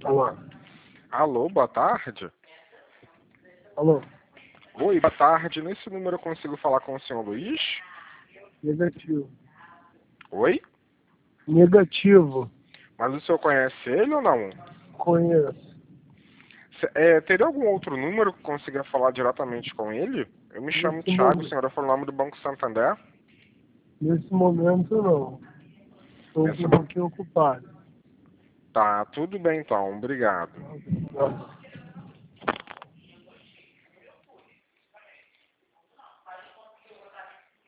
Alô? Alô, boa tarde. Alô? Oi, boa tarde. Nesse número eu consigo falar com o senhor Luiz? Negativo. Oi? Negativo. Mas o senhor conhece ele ou não? Conheço. Teria algum outro número que consiga falar diretamente com ele? Eu me chamo Thiago, o senhor foi o nome do Banco Santander? Nesse momento, não. Estou um pouquinho ocupado. Tá, tudo bem então, obrigado. Tá.